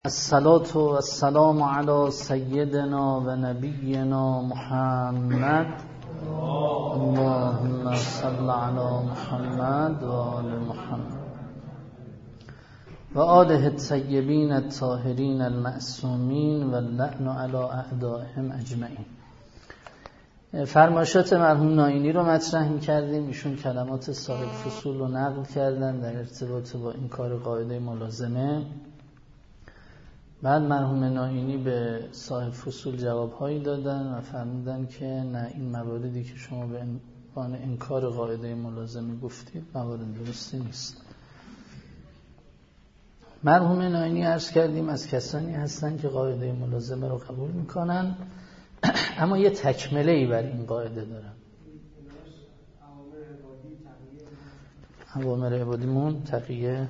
الصلاة والسلام على سيدنا و نبینا محمد اللهم صل على محمد و آل محمد و آله الطیبین الطاهرین المعصومین و اللعن علی اعدائهم اجمعین. فرمایشات مرحوم ناینی رو مطرح می‌کردیم. ایشون کلمات صاحب فصول رو نقل کردن در ارتباط با این کار قاعده ملازمه. بعد مرحوم ناینی به صاحب فصول جوابهایی دادن و فرمودن که نه، این مواردی که شما به عنوان انکار قاعده ملازمه گفتید موارد درستی نیست. مرحوم ناینی عرض کردیم از کسانی هستن که قاعده ملازمه رو قبول میکنن اما یه تکمله‌ای بر این قاعده دارن. اوامر عبادیمون تقیه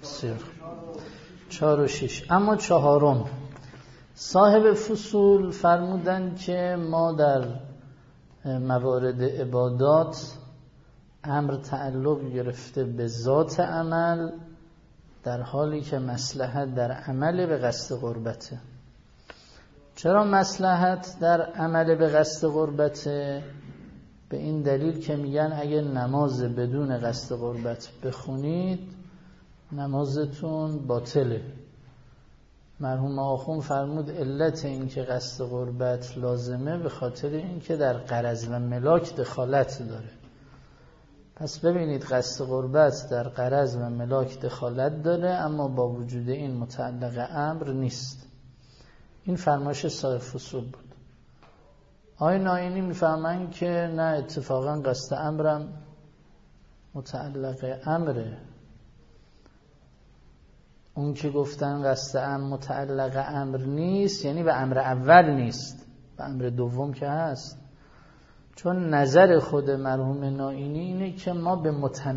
4 و 6. اما 4م صاحب فصول فرمودن که ما در موارد عبادات امر تعلق گرفته به ذات عمل در حالی که مصلحت در عمل به قصد قربته. چرا مصلحت در عمل به قصد قربته؟ به این دلیل که میگن اگه نماز بدون قصد قربت بخونید نمازتون باطله. مرحوم آخوند فرمود علت این که قصد قربت لازمه به خاطر این که در غرض و ملاک دخالت داره. پس ببینید قصد قربت در غرض و ملاک دخالت داره اما با وجود این متعلق امر نیست. این فرمایش صاحب فصول بود. آقای ناینی میفهمن که نه، اتفاقا قصد امرم متعلق امره. اون که گفتن قصد امر متعلق امر نیست یعنی به امر اول نیست، به امر دوم که هست. چون نظر خود مرحوم ناینی اینه که ما به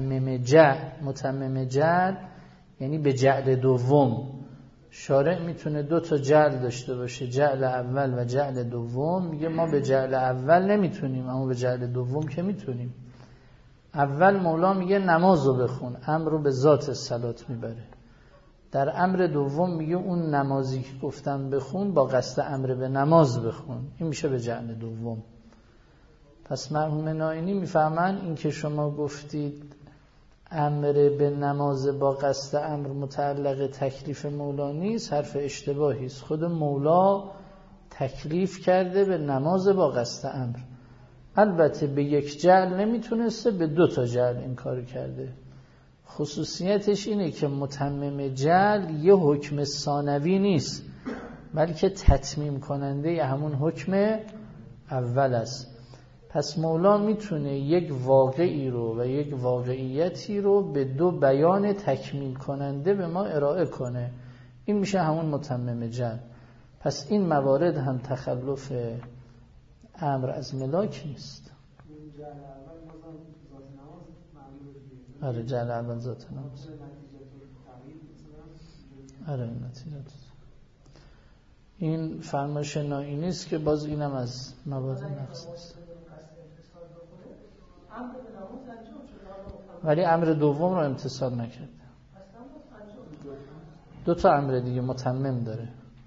متمم جعل یعنی به جعل دوم، شارع میتونه 2 تا جعل داشته باشه، جعل اول و جعل دوم. میگه ما به جعل اول نمیتونیم اما به جعل دوم که میتونیم. اول مولا میگه نمازو بخون، امر رو به ذات الصلات میبره. در امر دوم میگه اون نمازی که گفتم بخون با قصد امر به نماز بخون، این میشه به جعل دوم. پس مرحوم ناینی میفهمن این که شما گفتید امر به نماز با قصد امر متعلق تکلیف مولا نیست، حرف اشتباهی است. خود مولا تکلیف کرده به نماز با قصد امر. البته به یک جعل نمیتونسته، به 2 تا جعل این کار کرده. خصوصیتش اینه که متمم جعل یه حکم ثانوی نیست بلکه تتمیم کننده همون حکم اول است. پس مولا میتونه یک واقعی رو و یک واقعیتی رو به 2 بیان تکمیل کننده به ما ارائه کنه. این میشه همون متمم جعل. پس این موارد هم تخلف امر از ملاک نیست. آره، جعل اول ذات نماز. آره، نتیجه این فرمایش ناینی است که باز اینم از موارد نقص است. ولی امر دوم رو امتصال نکرده. 2 تا امر دیگه متمم داره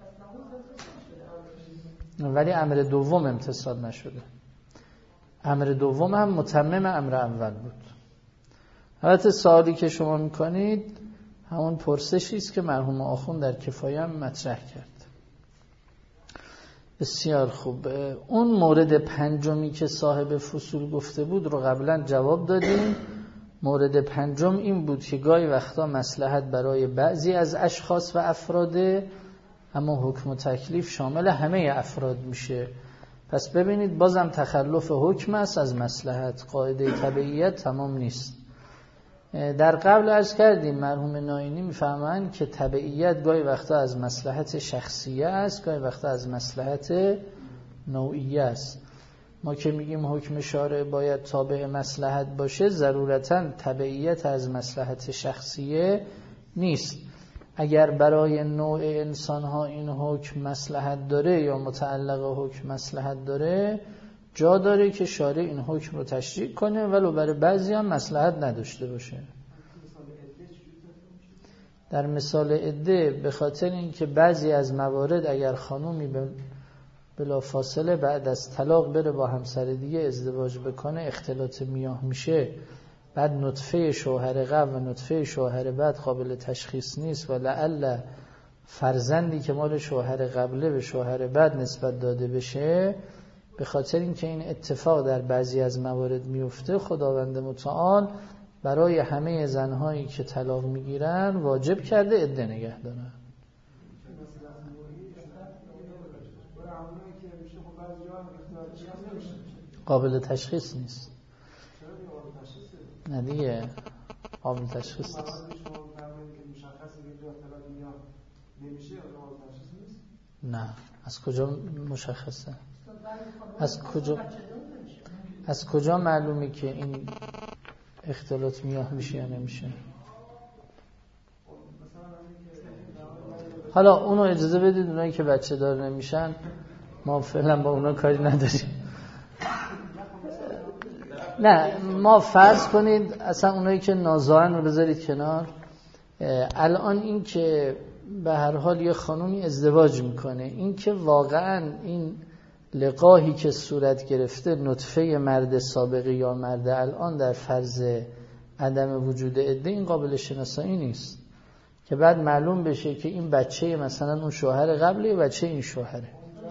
ولی امر دوم امتصال نشده. امر دوم هم متمم امر اول بود. البته سوالی که شما میکنید همون پرسشی است که مرحوم آخوند در کفایه هم مطرح کرد. بسیار خوب. اون مورد 5می که صاحب فصول گفته بود رو قبلا جواب دادیم. مورد 5 این بود که گاهی وقتا مصلحت برای بعضی از اشخاص و افراده اما حکم و تکلیف شامل همه افراد میشه. پس ببینید بازم تخلف حکم است از مصلحت، قاعده تبعیت تمام نیست. در قبل عرض کردیم مرحوم ناینی میفهمن که تبعیت گاهی وقتا از مصلحت شخصیه است، گاهی وقتا از مصلحت نوعیه است. ما که میگیم حکم شارع باید تابع مصلحت باشه، ضرورتاً تبعیت از مصلحت شخصیه نیست. اگر برای نوع انسانها این حکم مصلحت داره یا متعلق حکم مصلحت داره، جا داره که شارع این حکم رو تشریع کنه ولو برای بعضی هم مصلحت نداشته باشه. در مثال عده به خاطر اینکه بعضی از موارد اگر خانومی بلا فاصله بعد از طلاق بره با همسر دیگه ازدواج بکنه اختلاط میاه میشه، بعد نطفه شوهر قبل و نطفه شوهر بعد قابل تشخیص نیست و لعل فرزندی که مال شوهر قبله به شوهر بعد نسبت داده بشه، به خاطر اینکه این اتفاق در بعضی از موارد میفته، خداوند متعال برای همه زنهایی که طلاق میگیرن واجب کرده عده نگه دارن. قابل تشخیص نیست. نه دیگه قابل تشخیص نیست. نه. از کجا مشخصه؟ از کجا معلومه که این اختلاط میاه میشه یا نمیشه؟ حالا اونو اجازه بدید، اونایی که بچه دار نمیشن ما فعلا با اونا کاری نداریم. نه ما فرض کنید اصلا اونایی که نازاین رو بذارید کنار. الان این که به هر حال یه خانومی ازدواج میکنه، این که واقعا این لقاحی که صورت گرفته نطفه مرد سابقه یا مرد الان در فرض عدم وجود عده، این قابل شناسایی نیست که بعد معلوم بشه که این بچه مثلا اون شوهر قبله بچه این شوهره.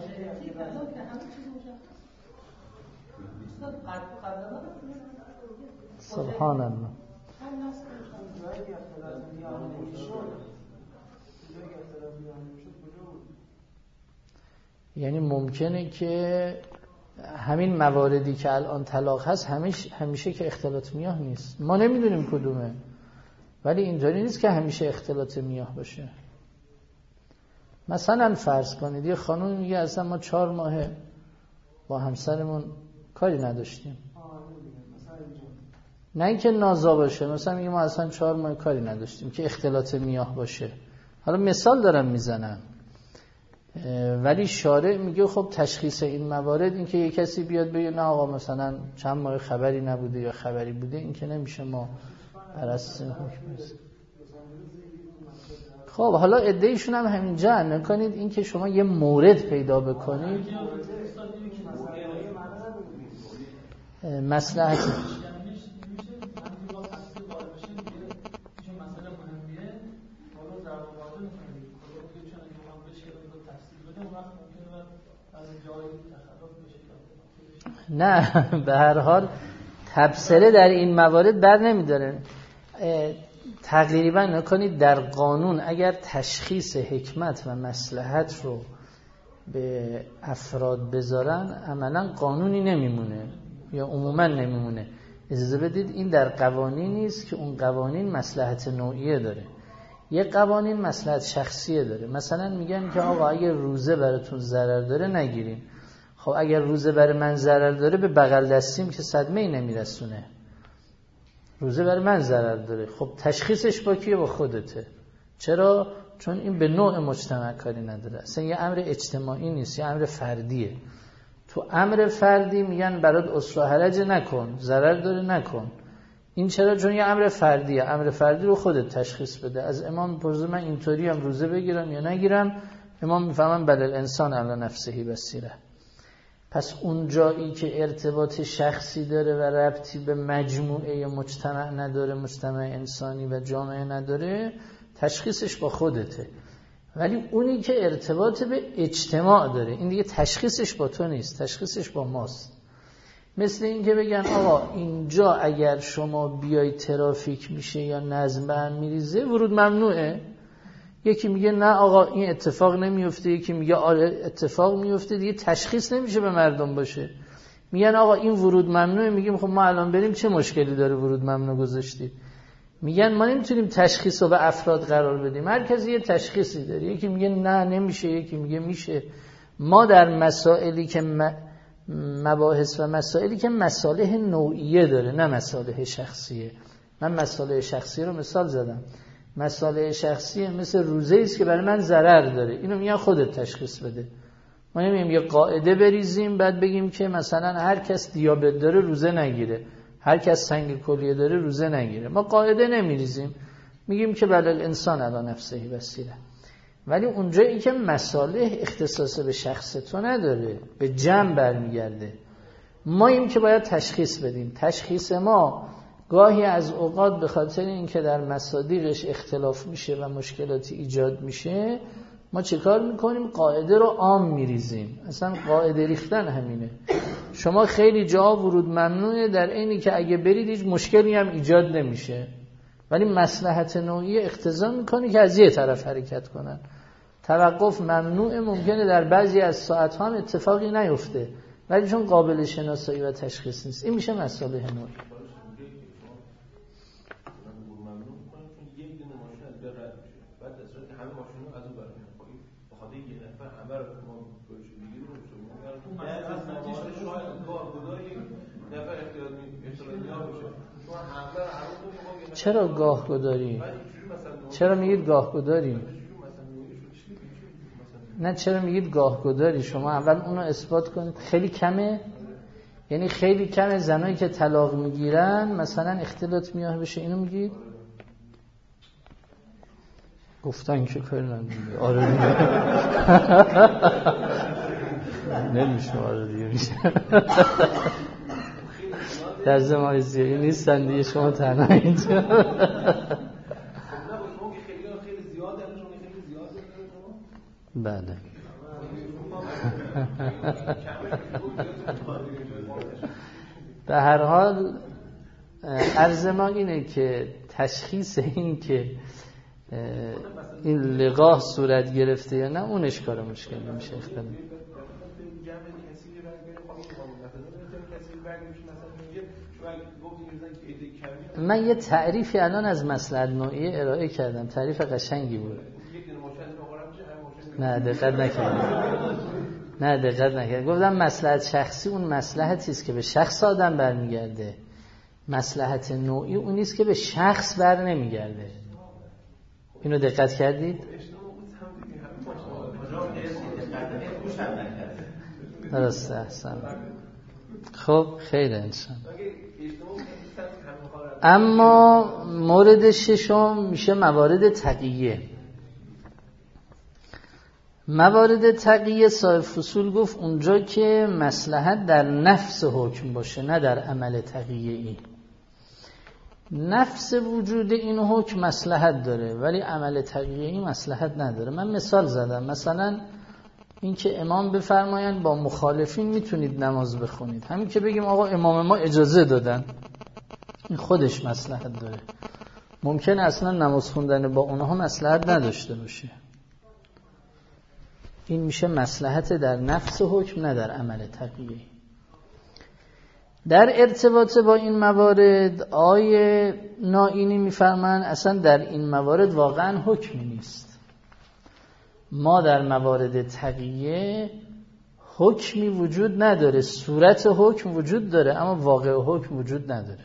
سبحان الله. یعنی ممکنه که همین مواردی که الان طلاق هست همیشه که اختلاط میاه نیست، ما نمیدونیم کدومه، ولی اینطوری نیست که همیشه اختلاط میاه باشه. مثلا فرض کنید یه خانوم میگه اصلا ما 4 ماه با همسرمون کاری نداشتیم، نه اینکه نازا باشه، مثلا میگه ما اصلا 4 ماه کاری نداشتیم که اختلاط میاه باشه. حالا مثال دارم میزنم، ولی شارع میگه خب تشخیص این موارد، این که یک کسی بیاد بگه نه آقا مثلا چند ماه خبری نبوده یا خبری بوده، این که نمیشه ما براساس حکم بزنیم. خب حالا ادعیشون هم همینجا نکنید، این که شما یه مورد پیدا بکنید مصلحت نه. به هر حال تبصره در این موارد بر نمیداره. تقریبا نکنید در قانون اگر تشخیص حکمت و مصلحت رو به افراد بذارن عملا قانونی نمیمونه یا عموما نمیمونه. اجازه بدید این در قوانین نیست که اون قوانین مصلحت نوعیه داره، یه قوانین مصلحت شخصیه داره. مثلا میگن که آقا اگر روزه براتون ضرر داره نگیرین. خب اگر روزه برای من ضرر داره به بغل دستیم که صدمه‌ای نمیرسونه، روزه برای من ضرر داره. خب تشخیصش با کیه؟ با خودته. چرا؟ چون این به نوع مجتمع کاری نداره، اصلا یه امر اجتماعی نیست، یه امر فردیه. تو امر فردی میگن برات اسر و حرج نکن، ضرر داره نکن. این چرا؟ چون یه امر فردیه. امر فردی رو خودت تشخیص بده. از امام پرسید من اینطوری هم روزه بگیرم یا نگیرم؟ امام میفهمن بل الانسان علی نفسه بصیره. پس اون جایی که ارتباط شخصی داره و ربطی به مجموعه مجتمع نداره، مجتمع انسانی و جامعه نداره، تشخیصش با خودته. ولی اونی که ارتباط به اجتماع داره، این دیگه تشخیصش با تو نیست، تشخیصش با ماست. مثل این که بگن آقا اینجا اگر شما بیای ترافیک میشه یا نظم به هم میریزه ورود ممنوعه. یکی میگه نه آقا این اتفاق نمیفته، یکی میگه آره اتفاق میفته، دیگه تشخیص نمیشه به مردم باشه. میگن آقا این ورود ممنوعه، میگیم خب ما الان بریم چه مشکلی داره ورود ممنوع گذاشتید؟ میگن ما نمیتونیم تشخیص رو به افراد قرار بدیم، هر کسی یه تشخیصی داره. یکی میگه نه نمیشه، یکی میگه میشه. ما در مسائلی که مباحث و مسائلی که مصالح نوعیه داره نه مصالح شخصیه. من مصالح شخصی رو مثال زدم. مصالح شخصی مثل روزه است که برای من ضرر داره، اینو میگن خودت تشخیص بده. ما نمیگیم یه قاعده بریزیم بعد بگیم که مثلا هر کس دیابت داره روزه نگیره، هر کس سنگ کلیه داره روزه نگیره. ما قاعده نمیریزیم، میگیم که بل الانسان علی نفسه بصیره، ولی اونجایی که مصالح اختصاص به شخص تو نداره، به جمع برمیگرده، ما این که باید تشخیص بدیم. تشخیص ما گاهی از اوقات به خاطر اینکه در مصادیقش اختلاف میشه و مشکلاتی ایجاد میشه، ما چه کار میکنیم؟ قاعده رو عام میریزیم. اصلا قاعده ریختن همینه. شما خیلی جا ورود ممنوعه، در اینی که اگه برید هیچ مشکلی هم ایجاد نمیشه، ولی مصلحت نوعی اقتضا میکنه که از یه طرف حرکت کنن. توقف ممنوعه، ممکنه در بعضی از ساعت ها اتفاقی نیفته، ولی چون قابل شناسایی و تشخیص نیست، این میشه مصالح نوعی. چرا گاه گداری؟ چرا میگید گاه گداری؟ نه چرا میگید گاه گداری؟ شما اول اونو اثبات کنید. خیلی کمه؟ یعنی خیلی کمه زنایی که طلاق میگیرن مثلا اختلاط میاه بشه، اینو میگید؟ گفتن که کردن دیگه. آره دیگه. نمیشه. آره دیگه میشه. در زمان زیادی نیستن دیگه، شما تنها اینجا. بله. به هر حال عرض ما اینه که تشخیص این که این لقاح صورت گرفته یا نه، اونش کار مشکل نمیشه. اختلاف من یه تعریفی الان از مصلحت نوعی ارائه کردم، تعریف قشنگی بود. نه دقت نکردم. گفتم مصلحت شخصی اون مصلحتی است که به شخص آدم برمیگرده، مصلحت نوعی اون نیست که به شخص بر نمیگرده. اینو دقت کردید؟ درسته. احسن. خب خیلی انسان. اما مورد ششم میشه موارد تقیه. موارد تقیه صاحب فصول گفت اونجا که مصلحت در نفس حکم باشه، نه در عمل تقیه ای. نفس وجود این حکم مصلحت داره ولی عمل تقیه ای مصلحت نداره. من مثال زدم، مثلا این که امام بفرمایند با مخالفین میتونید نماز بخونید، همین که بگیم آقا امام ما اجازه دادن، این خودش مصلحت داره. ممکنه اصلا نماز خوندن با اونها مصلحت نداشته باشه. این میشه مصلحت در نفس حکم، نه در عمل تقیه. در ارتباط با این موارد آیه نائینی میفرمان اصلا در این موارد واقعا حکمی نیست. ما در موارد تقیه حکمی وجود نداره، صورت حکم وجود داره اما واقع حکم وجود نداره.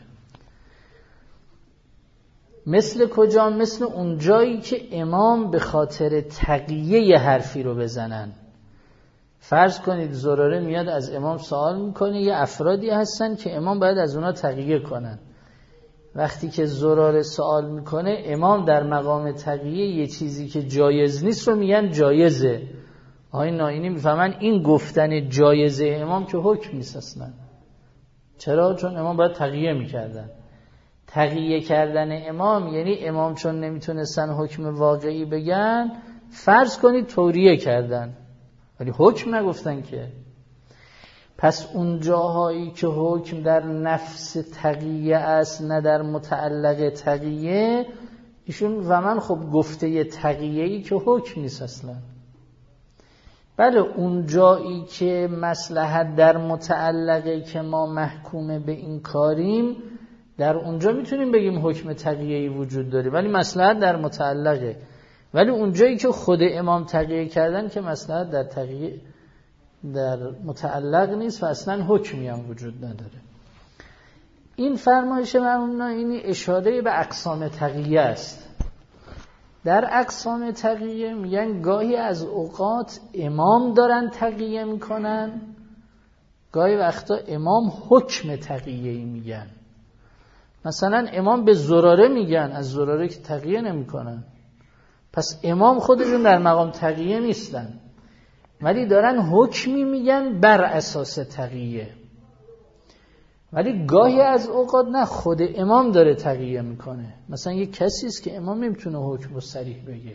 مثل کجا؟ مثل اون جایی که امام به خاطر تقیه یه حرفی رو بزنن. فرض کنید زراره میاد از امام سوال میکنه، یه افرادی هستن که امام باید از اونا تقیه کنن. وقتی که زراره سوال میکنه، امام در مقام تقیه یه چیزی که جایز نیست رو میگن جایزه. آقای نائینی میفهمن این گفتن جایزه امام که حکم نیست اصلا. چرا؟ چون امام باید تقیه میکردن. تقیه کردن امام یعنی امام چون نمیتونستن حکم واقعی بگن، فرض کنید توریه کردن ولی حکم نگفتن که. پس اون جاهایی که حکم در نفس تقیه است نه در متعلق تقیه، ایشون و من خب گفته تقیه‌ای که حکم نیست اصلا. بله اون جایی که مصلحت در متعلقه که ما محکوم به این کاریم، در اونجا میتونیم بگیم حکم تقیه‌ای وجود داره ولی مصلحت در متعلقه. ولی اونجایی که خود امام تقیه کردن که مصلحت در تقیه در متعلق نیست و اصلا حکمی هم وجود نداره. این فرمایش مرحوم نائینی اشاره به اقسام تقیه است. در اقسام تقیه میگن گاهی از اوقات امام دارن تقیه میکنن، گاهی وقتا امام حکم تقیه‌ای میگن. مثلا امام به زراره میگن، از زراره که تقیه نمی کنن، پس امام خودشون در مقام تقیه نیستن، ولی دارن حکمی میگن بر اساس تقیه. ولی گاهی از اوقات نه، خود امام داره تقیه میکنه. مثلا یک کسی است که امام نمیتونه حکم رو صریح بگه.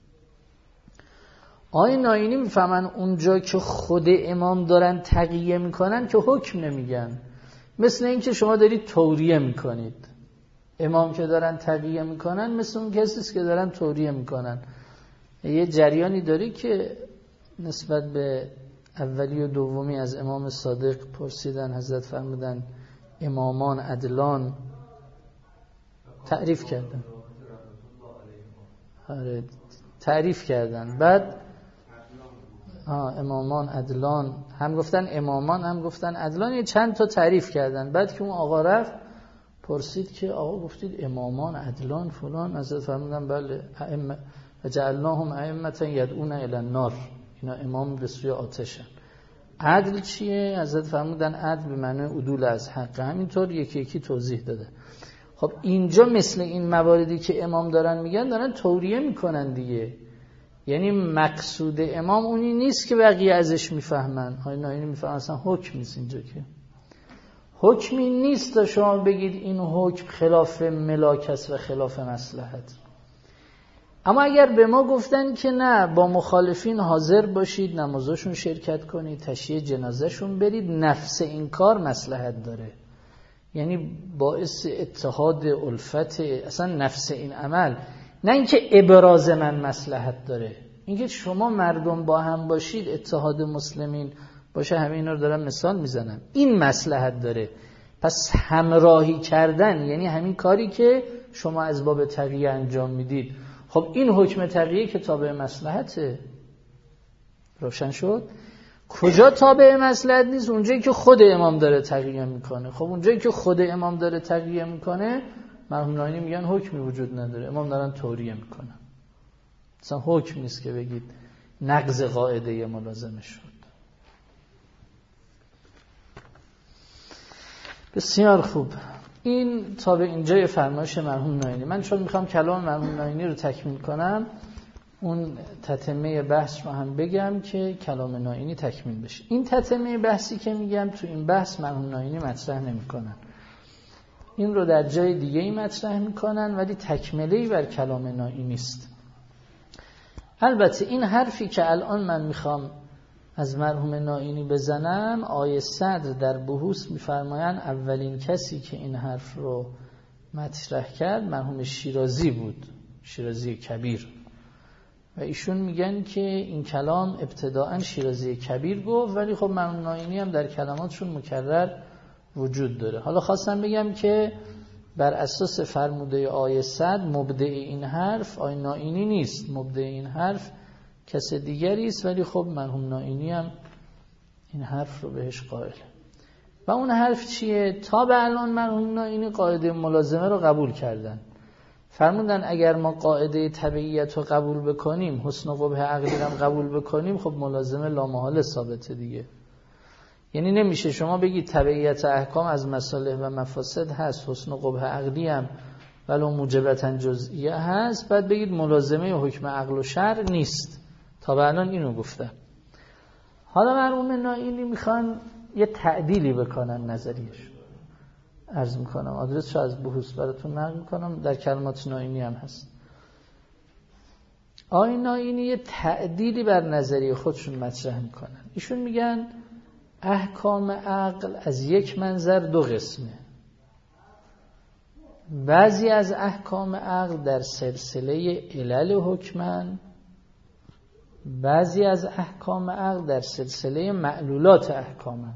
آقای ناینی میفهمن اونجا که خود امام دارن تقیه میکنن که حکم نمیگن. مثل این که شما دارید توریه میکنید، امام که دارن تقیه میکنن مثل اون کسی است که دارن توریه میکنن. یه جریانی داری که نسبت به اولی و دومی از امام صادق پرسیدن، حضرت فرمودن امامان عدلان، تعریف کردن. آره تعریف کردن. بعد امامان عدلان هم گفتن، امامان هم گفتن عدلان، یه چند تا تعریف کردن. بعد که اون آقا رفت پرسید که آقا گفتید امامان عدلان فلان، حضرت فرمودن بله، ائمه وجعلناهم ائمه یدعون الی النار، اینا امام به سوی آتشن. عدل چیه؟ حضرت فرمودن عدل به معنی عدول از حق. همینطور یکی یکی توضیح داده. خب اینجا مثل این مواردی که امام دارن میگن دارن توریه میکنن دیگه. یعنی مقصود امام اونی نیست که بقیه ازش میفهمن. ناینی میفهمن اصلا حکم نیست اینجا، که حکمی نیست تا شما بگید این حکم خلاف ملاک است و خلاف مصلحت. اما اگر به ما گفتن که نه، با مخالفین حاضر باشید، نمازشون شرکت کنید، تشییع جنازهشون برید، نفس این کار مصلحت داره، یعنی باعث اتحاد الفت، اصلا نفس این عمل، نه اینکه ابراز من مصلحت داره، اینکه شما مردم با هم باشید، اتحاد مسلمین باشه، همه اینا رو دارم مثال میزنم، این مصلحت داره. پس همراهی کردن یعنی همین کاری که شما از باب تقیه انجام میدید. خب این حکم تقیه که تابع مصلحته. روشن شد؟ کجا تابع مصلحت نیست؟ اونجایی که خود امام داره تقیه میکنه. خب اونجایی که خود امام داره تقیه میکنه، مرحوم ناینی میگن حکمی وجود نداره، امام دارن توریه میکنن. مثلا حکم نیست که بگید نقض قاعده ملازمه شد. بسیار خوب. این تا به اینجای فرمایش مرحوم ناینی. من چون میخوام کلام مرحوم ناینی رو تکمیل کنم، اون تتمه بحث رو هم بگم که کلام ناینی تکمیل بشه. این تتمه بحثی که میگم تو این بحث مرحوم ناینی مطرح نمیکنن، این رو در جای دیگه ای مطرح میکنن، ولی تکمله‌ای بر کلام ناینی نیست. البته این حرفی که الان من میخوام از مرحوم ناینی بزنم، آیه صدر در بحوث میفرمایند اولین کسی که این حرف رو مطرح کرد مرحوم شیرازی بود، شیرازی کبیر، و ایشون میگن که این کلام ابتداءً شیرازی کبیر گفت، ولی خب مرحوم ناینی هم در کلماتشون مکرر وجود داره. حالا خواستم بگم که بر اساس فرموده آیه صدر مبدع این حرف آیه ناینی نیست، مبدع این حرف کس دیگری است، ولی خب مرحوم ناینی هم این حرف رو بهش قائل. و اون حرف چیه؟ تا به الان مرحوم ناینی قاعده ملازمه رو قبول کردن، فرمودن اگر ما قاعده تبعیت رو قبول بکنیم، حسن و قبح عقلی رو قبول بکنیم، خب ملازمه لامحاله ثابته دیگه. یعنی نمیشه شما بگید تبعیت احکام از مصالح و مفاسد هست، حسن و قبح عقلی هم ولو موجبتاً جزئیه هست، بعد بگید ملازمه حکم عقل و شرع نیست. تا به الان اینو گفتن. حالا مرحوم ناینی میخوان یه تعدیلی بکنن نظریش. عرض میکنم آدرسشو از بحوث براتون نقل میکنم، در کلمات ناینی هم هست. آقای ناینی یه تعدیلی بر نظریه خودشون مطرح میکنن. ایشون میگن احکام عقل از یک منظر دو قسمه. بعضی از احکام عقل در سلسله علل حکمن، بعضی از احکام عقل در سلسله معلولات احکامن.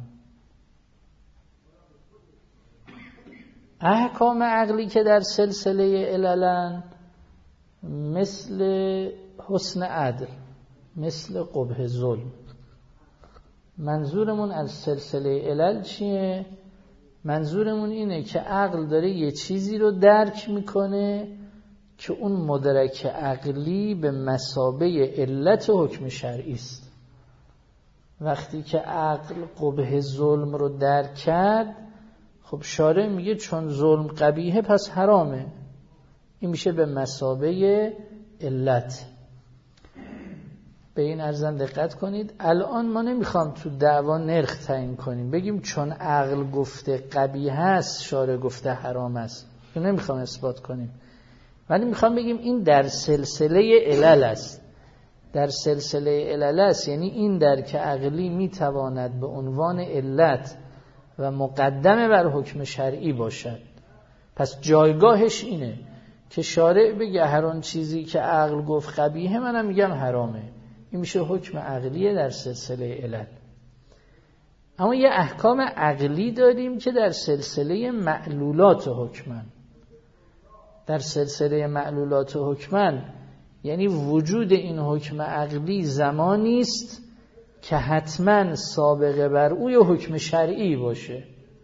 احکام عقلی که در سلسله عللن مثل حسن عدل، مثل قبح ظلم. منظورمون از سلسله علل چیه؟ منظورمون اینه که عقل داره یه چیزی رو درک میکنه که اون مدرک عقلی به مثابه علت حکم شرعی است. وقتی که عقل قبح ظلم رو درک کرد، خب شارع میگه چون ظلم قبیحه پس حرامه، این میشه به مثابه علت. به این ارزن دقت کنید. الان ما نمیخوام تو دعوا نرخ تعیین کنیم بگیم چون عقل گفته قبیح است شارع گفته حرام است، نمیخوام اثبات کنیم، ولی میخوام بگیم این در سلسله علل است. در سلسله علل است یعنی این درک عقلی میتواند به عنوان علت و مقدمه بر حکم شرعی باشد. پس جایگاهش اینه که شارع بگه هر آن چیزی که عقل گفت قبیحه منم میگم حرامه، این میشه حکم عقلیه در سلسله علل. اما یه احکام عقلی داریم که در سلسله معلولات حکمن. در سلسله معلولات حکمن یعنی وجود این حکم عقلی زمانی است که حتما سابقه بر او یه حکم شرعی باشه.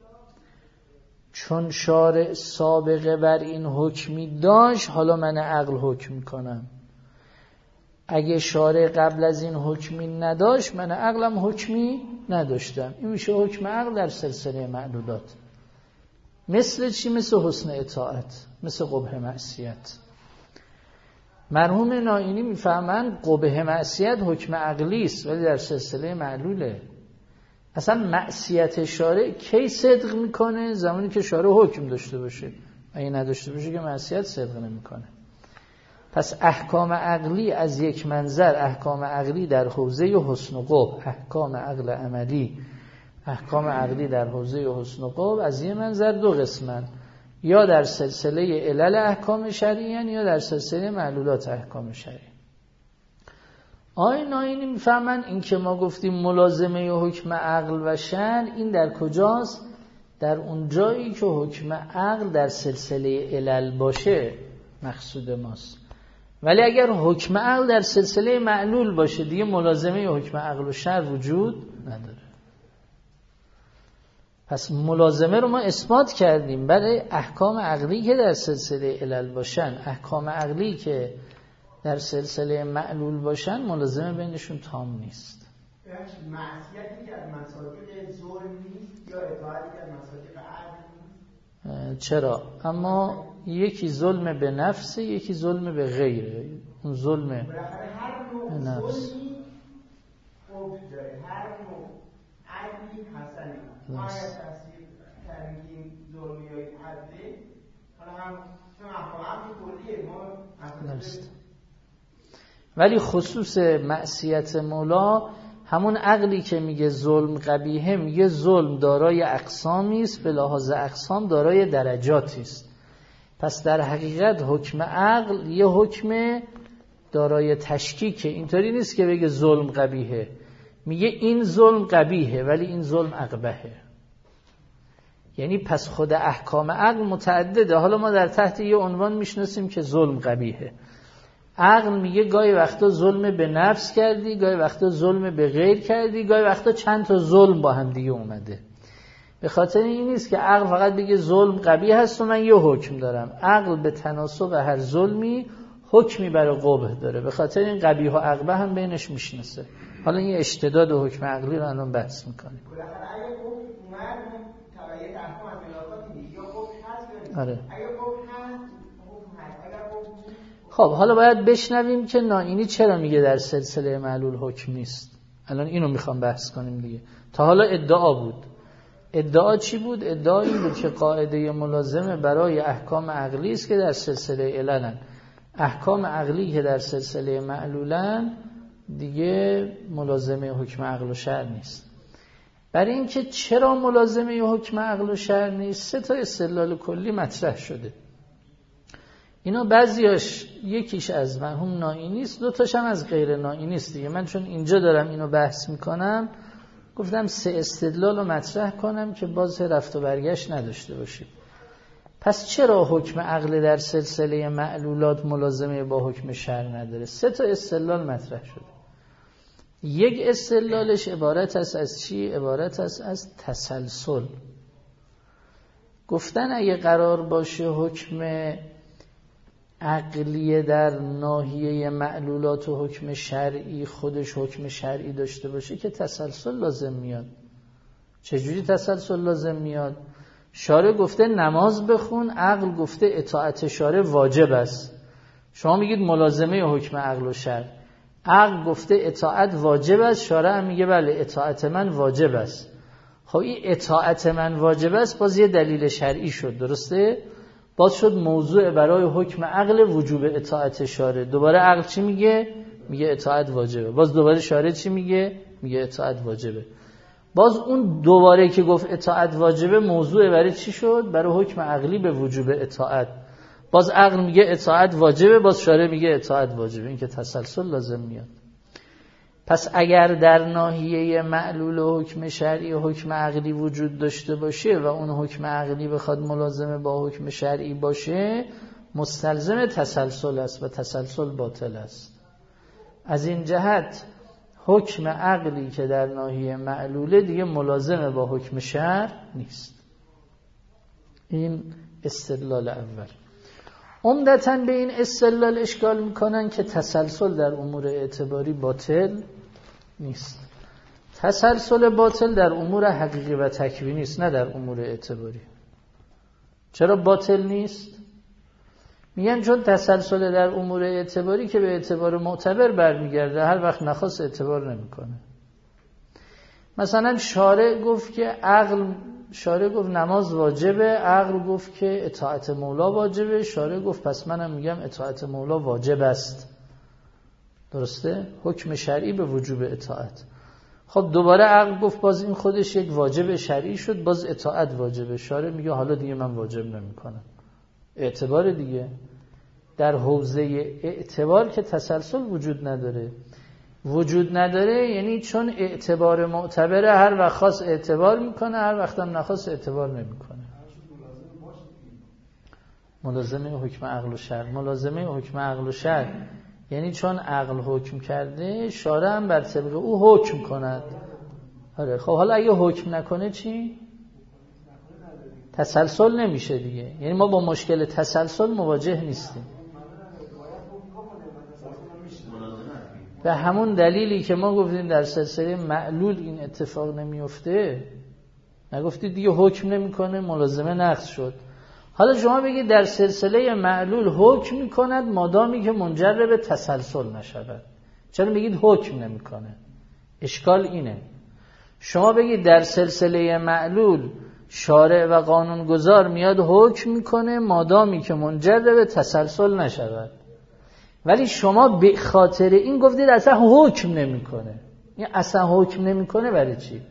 چون شارع سابقه بر این حکمی داشت حالا من عقل حکم میکنم. اگه شارع قبل از این حکمی نداشت من عقلم حکمی نداشتم. این میشه حکم عقل در سلسله معلولات. مثل چی؟ مثل حسن اطاعت، مثل قبح معصیت. مرحوم نائینی میفهمن قبح معصیت حکم عقلی است ولی در سلسله معلوله. اصلا معصیت شارع کی صدق میکنه؟ زمانی که شارع حکم داشته باشه، اگه نداشته باشه که معصیت صدق نمیکنه. پس احکام عقلی از یک منظر، احکام عقلی در حوزه حسن و قبح، احکام عقل عملی، احکام عقلی در حوزه حسن و قبح از یک منظر دو قسمن، یا در سلسله علل احکام شرعی یا در سلسله معلولات احکام شرعی. آیه نائینی میفهمن این که ما گفتیم ملازمه حکم عقل و شرع، این در کجاست؟ در اون جایی که حکم عقل در سلسله علل باشه مقصود ماست. ولی اگر حکم عقل در سلسله معلول باشه دیگه ملازمه حکم عقل و شرع وجود نداره. پس ملازمه رو ما اثبات کردیم برای احکام عقلی که در سلسله علل باشن. احکام عقلی که در سلسله معلول باشن ملازمه بینشون تام نیست. معصیتی که از مساجد ظلم نیست یا اطاعتی که از مساجد عدل نیست؟ چرا؟ اما یکی ظلم به نفس، یکی ظلم به غیره. اون ظلم هر نوع ظلمی خوب داره، هر نوع عدلی حسنی. ما اگر تصدیق کردیم ظلمی های عدلی حالا هم چون احکام کلیه ما درست. ولی خصوص معصیت مولا همون عقلی که میگه ظلم قبیحه، میگه ظلم دارای اقسامی است، به لحاظ اقسام دارای درجاتی است. پس در حقیقت حکم عقل یه حکم دارای تشکیکه. اینطوری نیست که بگه ظلم قبیحه، میگه این ظلم قبیحه ولی این ظلم اقبحه. یعنی پس خود احکام عقل متعدده. حالا ما در تحت یه عنوان میشناسیم که ظلم قبیحه. عقل میگه گاهی وقتا ظلم به نفس کردی، گاهی وقتا ظلم به غیر کردی، گاهی وقتا چند تا ظلم با هم دیگه اومده. به خاطر این نیست که عقل فقط بگه ظلم قبیح هست و من یه حکم دارم. عقل به تناسب هر ظلمی حکمی برای قبح داره. به خاطر این قبیح و اقبح هم بینش میشناسه. حالا این اشتداد و حکم عقلی رو الان بحث میکنیم. آره. خب حالا باید بشنویم که نائینی چرا میگه در سلسله معلول حکم نیست. الان اینو میخوام بحث کنیم دیگه. تا حالا ادعا بود. ادعا چی بود؟ ادعا این بود که قاعده ملازمه برای احکام عقلی است که در سلسله عللن. احکام عقلی که در سلسله معلولن دیگه ملازمه حکم عقل و شرع نیست. برای اینکه چرا ملازمه حکم عقل و شرع نیست 3 تا استدلال کلی مطرح شده. اینا بعضیاش یکیش از مرحوم نائینی است، 2 تاش هم از غیر نائینی است دیگه. من چون اینجا دارم اینو بحث میکنم گفتم 3 استدلال رو مطرح کنم که باز رفت و برگشت نداشته باشیم. پس چرا حکم عقل در سلسله معلولات ملازمه با حکم شرع نداره؟ 3 تا استدلال مطرح شده. یک استدلالش عبارت است از چی؟ عبارت است از تسلسل. گفتن اگه قرار باشه حکم عقلیه در ناحیه معلولات و حکم شرعی خودش حکم شرعی داشته باشه که تسلسل لازم میاد. چجوری تسلسل لازم میاد؟ شارع گفته نماز بخون، عقل گفته اطاعت شارع واجب است. شما میگید ملازمه حکم عقل و شرع. عقل گفته اطاعت واجب است، شارع هم میگه بله اطاعت من واجب است. خب این اطاعت من واجب است باز یه دلیل شرعی شد، درسته؟ باز شد موضوع برای حکم عقل وجوب اطاعت شارع. دوباره عقل چی میگه؟ میگه اطاعت واجبه. باز دوباره شارع چی میگه؟ میگه اطاعت واجبه. باز اون دوباره که گفت اطاعت واجبه موضوع برای چی شد؟ برای حکم عقلی به وجوب اطاعت. باز عقل میگه اطاعت واجبه، باز شارع میگه اطاعت واجبه. این که تسلسل لازم میاد. پس اگر در ناحیه معلول و حکم شرعی و حکم عقلی وجود داشته باشه و اون حکم عقلی بخواد ملازمه با حکم شرعی باشه، مستلزم تسلسل است و تسلسل باطل است. از این جهت حکم عقلی که در ناحیه معلوله دیگه ملازمه با حکم شرع نیست. این استدلال اول. عمدتاً به این استدلال اشکال میکنن که تسلسل در امور اعتباری باطل نیست. تسلسل باطل در امور حقیقی و تکوینی است، نه در امور اعتباری. چرا باطل نیست؟ میگن چون تسلسل در امور اعتباری که به اعتبار معتبر برمیگرده، هر وقت نخواست اعتبار نمیکنه. مثلا شارع گفت که شارع گفت نماز واجبه، عقل گفت که اطاعت مولا واجبه، شارع گفت پس منم میگم اطاعت مولا واجب است. درسته؟ حکم شرعی به وجوب اطاعت. خب دوباره عقل گفت باز این خودش یک واجب شرعی شد، باز اطاعت واجبه. شارع میگه حالا دیگه من واجب نمیکنم. اعتبار دیگه. در حوزه اعتبار که تسلسل وجود نداره، یعنی چون اعتبار معتبره هر وقت خاص اعتبار میکنه، هر وقت هم نخواست اعتبار نمیکنه. ملازمه حکم عقل و شرع. ملازمه حکم عقل و شرع یعنی چون عقل حکم کرده، شارع هم بر طبق او حکم کند. آره خب حالا اگه حکم نکنه چی؟ تسلسل نمیشه دیگه. یعنی ما با مشکل تسلسل مواجه نیستیم. به همون دلیلی که ما گفتیم در سلسله معلول این اتفاق نمیفته، نگفتید دیگه حکم نمیکنه، ملازمه نقض شد. حالا شما بگید در سلسله معلول حکم میکند مادامی که منجر به تسلسل نشود. چرا میگید حکم نمیکنه؟ اشکال اینه. شما بگید در سلسله معلول شارع و قانونگذار میاد حکم میکنه مادامی که منجر به تسلسل نشود، ولی شما به خاطر این گفتید اصلا حکم نمیکنه. این اصلا حکم نمیکنه برای چی؟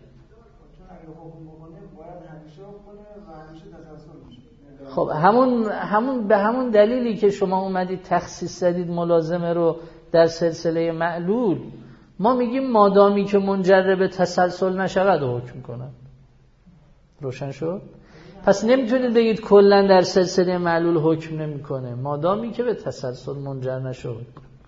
خب همون به همون دلیلی که شما اومدید تخصیص زدید ملازمه رو در سلسله معلول، ما میگیم مادامی که منجر به تسلسل نشود حکم کنه. روشن شد؟ پس نمیتونید بگید کلا در سلسله معلول حکم نمیکنه، مادامی که به تسلسل منجر نشد.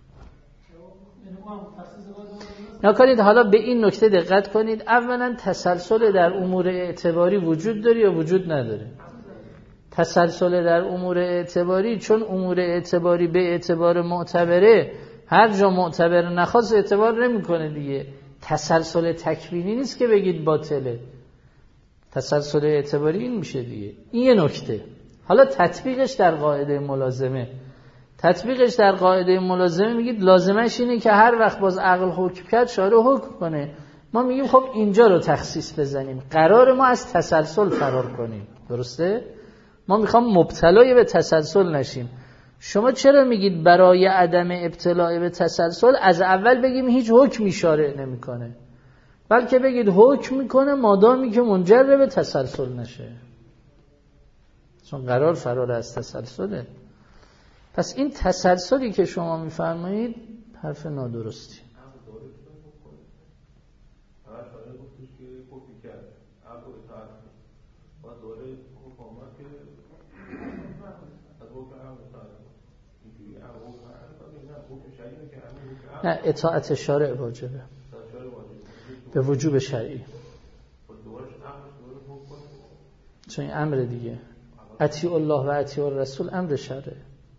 نکنید. حالا به این نکته دقت کنید. اولا تسلسل در امور اعتباری وجود داره یا وجود نداره؟ تسلسل در امور اعتباری، چون امور اعتباری به اعتبار معتبره، هر جا معتبر نخواست اعتبار نمیکنه دیگه. تسلسل تکوینی نیست که بگید باطله. تسلسل اعتباری این میشه دیگه. این یه نکته. حالا تطبیقش در قاعده ملازمه. تطبیقش در قاعده ملازمه میگید لازمش اینه که هر وقت باز عقل حکم کرد شارع حکم کنه. ما میگیم خب اینجا رو تخصیص بزنیم، قرار ما از تسلسل فرار کنیم. درسته؟ ما میخوام مبتلای به تسلسل نشیم. شما چرا میگید برای عدم ابتلا به تسلسل از اول بگیم هیچ حکمی شارع نمیکنه، بلکه بگید حکم میکنه مادامی که منجر به تسلسل نشه، چون قرار فرار از تسلسله. پس این تسلسلی که شما میفرمایید حرف نادرستی. نه، اطاعت شارع واجبه به وجوب شرعی، چون این امر دیگه. اطیع الله و اطیع الرسول امر شرعه.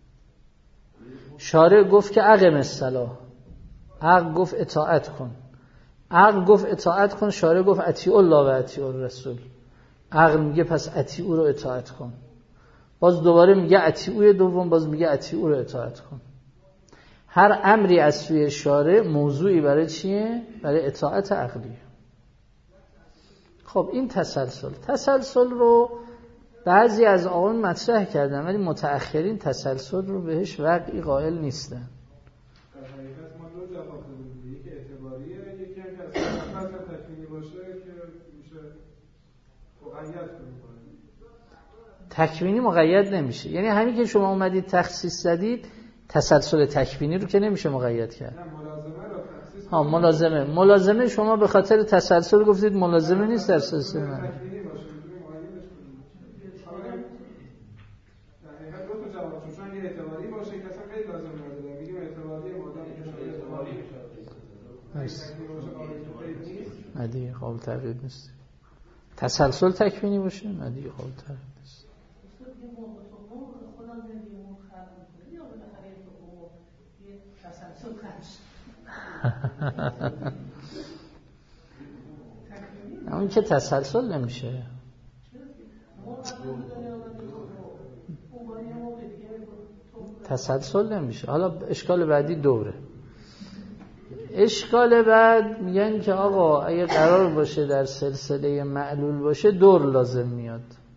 شارع گفت که اقم الصلاة، عقل گفت اطاعت کن. عقل گفت اطاعت کن، شارع گفت اطیع الله و اطیع الرسول. عقل میگه پس اطیعو رو اطاعت کن، باز دوباره میگه اطیعوی دوم، باز میگه اطیعو رو اطاعت کن. هر امری از سوی شارع موضوعی برای چیه؟ برای اطاعت عقلیه. خب این تسلسل رو بعضی از آقایون مطرح کردن ولی متأخرین تسلسل رو بهش وقعی قائل نیستن. در حقیقت ما دو جواب دادیم، یکی اعتباریه، یکی هم که اصلا تکوینی باشه که میشه مقید کنیم. تکوینی مقید نمیشه، یعنی همین که شما اومدید تخصیص زدید تسلسل تکوینی رو که نمیشه مقید کرد. ملازمه شما به خاطر تسلسل گفتید ملازمه نیست در سلسله من. نه دیگه قابل تغییر نیست. تسلسل تکوینی باشه نه دیگه قابل تغییر نیست. اون که تسلسل نمیشه. تسلسل نمیشه. حالا اشکال بعدی دوره. اشکال بعد میگن که آقا اگه قرار باشه در سلسله معلول باشه دور لازم میاد.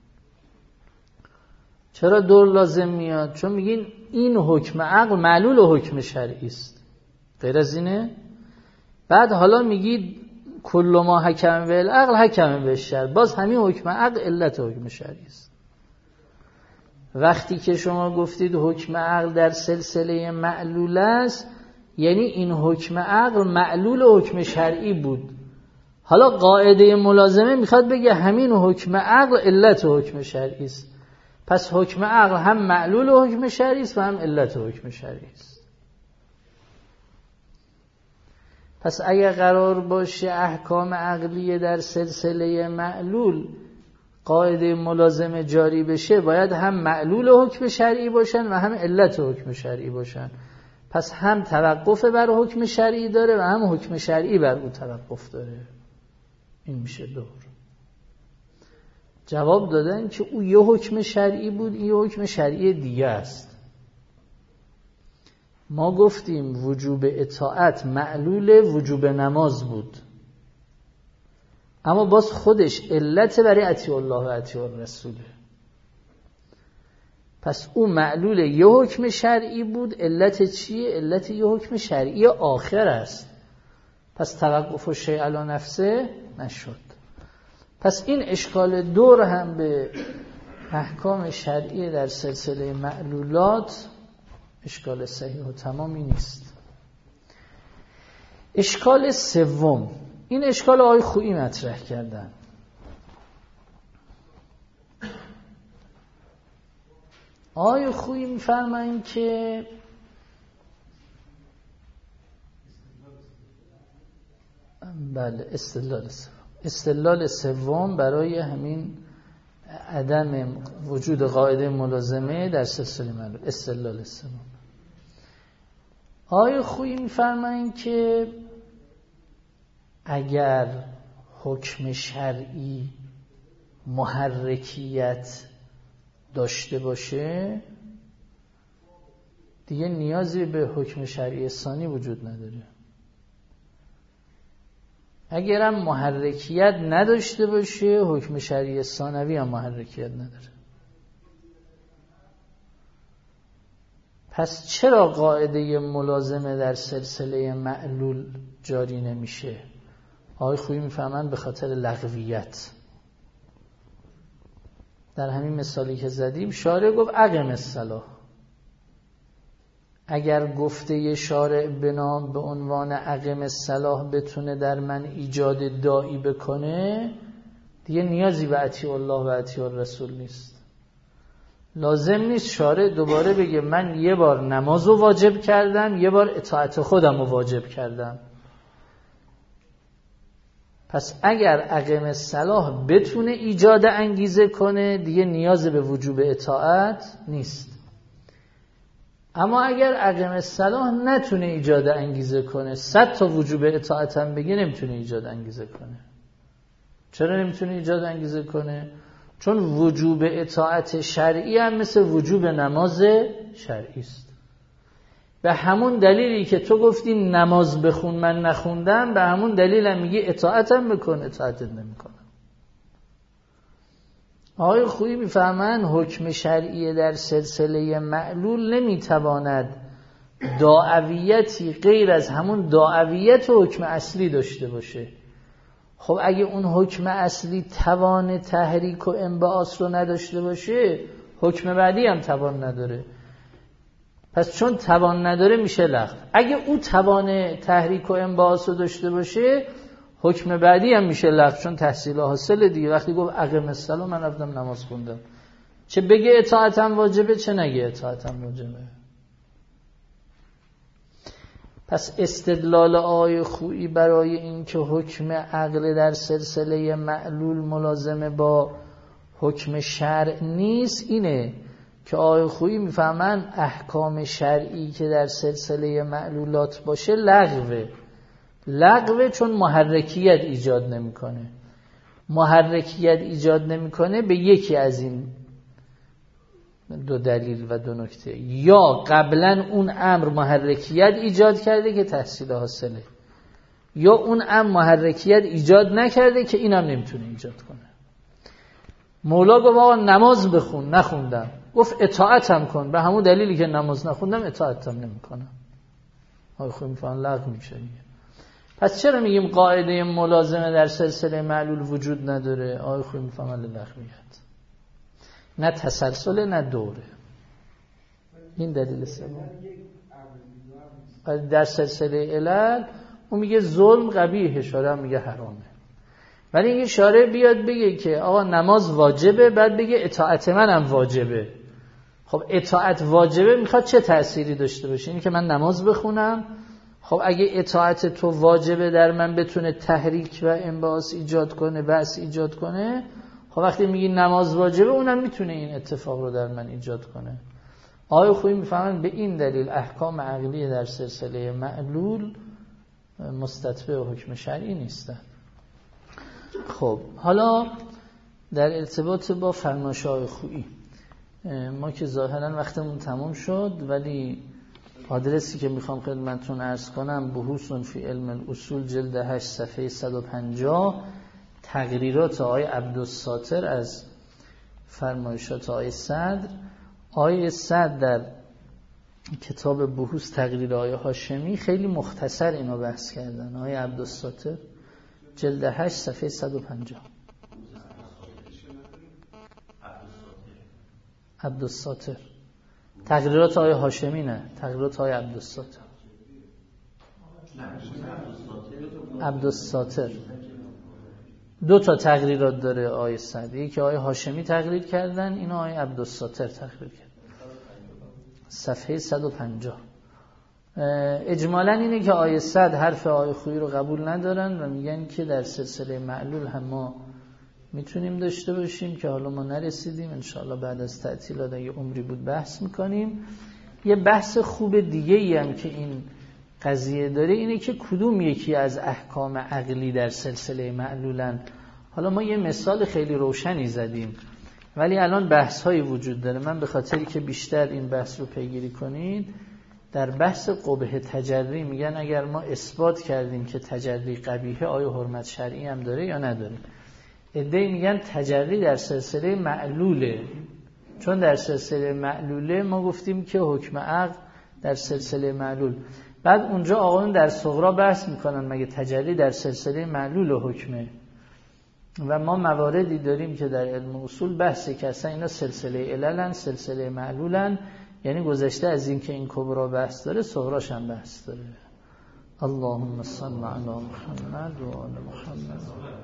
چرا دور لازم میاد؟ چون میگین این حکم عقل معلول و حکم شرعی است. غیر از اینه؟ بعد حالا میگید کل ما حکم به العقل حکم به الشرع، باز همین حکم عقل علت حکم شرعی است. وقتی که شما گفتید حکم عقل در سلسله معلول است، یعنی این حکم عقل معلول حکم شرعی بود. حالا قاعده ملازمه میخواد بگه همین حکم عقل علت حکم شرعی است. پس حکم عقل هم معلول حکم شرعی است و هم علت حکم شرعی است. پس اگر قرار باشه احکام عقلیه در سلسله معلول قاعده ملازمه جاری بشه، باید هم معلول حکم شرعی باشن و هم علت حکم شرعی باشن. پس هم توقف بر حکم شرعی داره و هم حکم شرعی بر او توقف داره. این میشه دور. جواب دادن که او یه حکم شرعی بود، این یه حکم شرعی دیگه است. ما گفتیم وجوب اطاعت معلول وجوب نماز بود، اما باز خودش علت برای اطیع الله و اطیع الرسوله. پس او معلول یه حکم شرعی بود، علت چیه؟ علت یه حکم شرعی آخر است. پس توقف شیء علی نفسه نشد. پس این اشکال دور هم به احکام شرعی در سلسله معلولات اشکال صحیح و تمامی نیست. اشکال سوم، این اشکال آقای خویی مطرح کردن. آقای خویی می‌فرمایند که بله استدلال سوم برای همین عدم وجود قاعده ملازمه در سلسله معلول. استدلال سوم آقای خویی می‌فرمایند که اگر حکم شرعی محرکیت داشته باشه دیگه نیازی به حکم شرعی ثانی وجود نداره. اگرم محرکیت نداشته باشه حکم شرعی ثانوی هم محرکیت نداره. پس چرا قاعده ملازمه در سلسله معلول جاری نمیشه؟ آقای خویی میفهمند به خاطر لغویت. در همین مثالی که زدیم شارع گفت اقم الصلاة. اگر گفته شارع به عنوان اقم الصلاة بتونه در من ایجاد داعی بکنه دیگه نیازی به اطیع الله و اطیع الرسول نیست. لازم نیست شارع دوباره بگه من یه بار نماز رو واجب کردم یه بار اطاعت خودم رو واجب کردم. پس اگر اقم الصلاة بتونه ایجاد انگیزه کنه دیگه نیاز به وجوب اطاعت نیست. اما اگر اقم الصلاة نتونه ایجاد انگیزه کنه 100 تا وجوب اطاعت هم بگه نمیتونه ایجاد انگیزه کنه. چرا نمیتونه ایجاد انگیزه کنه؟ چون وجوب اطاعت شرعی هم مثل وجوب نماز شرعی است. به همون دلیلی که تو گفتی نماز بخون من نخوندم، به همون دلیل هم میگی اطاعتم بکن، اطاعتت نمیکنم. آقای خویی میفهمن حکم شرعی در سلسله معلول نمیتواند داعویتی غیر از همون داعویت حکم اصلی داشته باشه. خب اگه اون حکم اصلی توان تحریک و انبعاث رو نداشته باشه، حکم بعدی هم توان نداره. پس چون توان نداره میشه لغو. اگه او توان تحریک و انبعاث رو داشته باشه، حکم بعدی هم میشه لغو، چون تحصیل حاصل دیگه. وقتی گفت اقیم الصلاة من رفتم نماز خوندم، چه بگه اطاعتم واجبه چه نگه اطاعتم واجبه. پس استدلال آقای خویی برای این که حکم عقل در سلسله معلول ملازمه با حکم شرع نیست اینه که آقای خویی میفهمن احکام شرعی که در سلسله معلولات باشه لغوه چون محرکیت ایجاد نمیکنه. محرکیت ایجاد نمیکنه به یکی از این دو دلیل و دو نکته: یا قبلا اون امر محرکیت ایجاد کرده که تحصیل حاصله، یا اون امر محرکیت ایجاد نکرده که اینم نمیتونه ایجاد کنه. مولا گفت آقا نماز بخون، نخوندم. گفت اطاعتم کن، به همون دلیلی که نماز نخوندم اطاعتم نمیکنم. آقا خود میفهمن لغو میشه. پس چرا میگیم قاعده ملازمه در سلسله معلول وجود نداره؟ آقا خود میفهمن لغویت، نه تسلسل نه دوره. این دلیل سوم. در سلسله علل اون میگه ظلم قبیحه، شارع میگه حرامه. ولی این شارع بیاد بگه که آقا نماز واجبه، بعد بگه اطاعت منم واجبه. خب اطاعت واجبه میخواد چه تأثیری داشته باشه؟ این که من نماز بخونم. خب اگه اطاعت تو واجبه در من بتونه تحریک و انبعاث ایجاد کنه، بحث ایجاد کنه، خب وقتی میگی نماز واجبه اونم میتونه این اتفاق رو در من ایجاد کنه. آقای خویی میفهمن به این دلیل احکام عقلی در سلسله معلول مستتبع حکم شرعی نیستن. خب حالا در ارتباط با فرمایش آقای خویی، ما که ظاهرا وقتمون تمام شد، ولی آدرسی که میخوام خدمتتون عرض کنم: بحوث فی علم الاصول جلد 8 صفحه 150 تقریرات آقای عبدالساتر از فرمایشات آقای صدر. آقای صدر در کتاب بحوث تقریر آقای هاشمی خیلی مختصر اینو بحث کردن. آقای عبدالساتر جلد 8 صفحه 150. عبدالساتر تقریرات آقای هاشمی، نه تقریرات آقای عبدالساتر. عبدالساتر دو تا تقریرات داره آقای صدر، یکی آقای هاشمی تقریر کردن، اینو آقای عبدالساتر تقریر کرد. صفحه 150. اجمالاً اینه که آقای صدر حرف آقای خویی رو قبول ندارن و میگن که در سلسله معلول هم ما میتونیم داشته باشیم که حالا ما نرسیدیم، انشاءالله بعد از تعطیلات اگه عمری بود بحث میکنیم. یه بحث خوب دیگه ای هم که این قضیه داره اینه که کدوم یکی از احکام عقلی در سلسله معلولن. حالا ما یه مثال خیلی روشنی زدیم، ولی الان بحث های وجود داره. من به خاطری که بیشتر این بحث رو پیگیری کنید، در بحث قبح تجری میگن اگر ما اثبات کردیم که تجری قبیحه، آیا حرمت شرعی هم داره یا نداره؟ عده‌ای میگن تجری در سلسله معلوله، چون در سلسله معلوله ما گفتیم که حکم عقل در سلسله معلول. بعد اونجا آقایون در صغرا بحث میکنن مگه تجری در سلسله معلول حکمه؟ و ما مواردی داریم که در علم اصول بحثی که اصلا اینا سلسله عللن، سلسله معلولن، یعنی گذشته از این که این کبرا بحث داره صغراش هم بحث داره. اللهم صل علی محمد و آل محمد.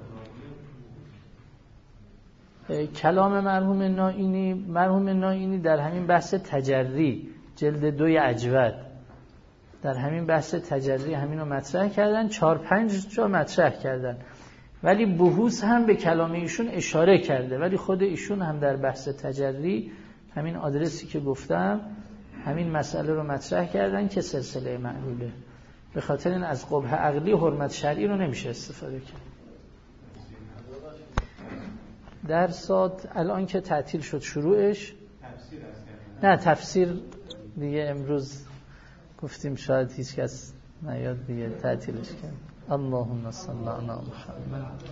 کلام مرحوم نائینی در همین بحث تجری جلد 2 اجود، در همین بحث تجری همینو مطرح کردن، 4-5 جا مطرح کردن، ولی بحوث هم به کلام ایشون اشاره کرده، ولی خود ایشون هم در بحث تجری همین آدرسی که گفتم همین مسئله رو مطرح کردن که سلسله معلوله. به خاطر این از قبح عقلی حرمت شرعی رو نمیشه استفاده کرد. درسات الان که تعطیل شد شروعش تفسیر است. نه تفسیر دیگه امروز گفتیم شاید هیچ کس نیاد دیگه تعطیلش کرد. اللهم صل علی محمد.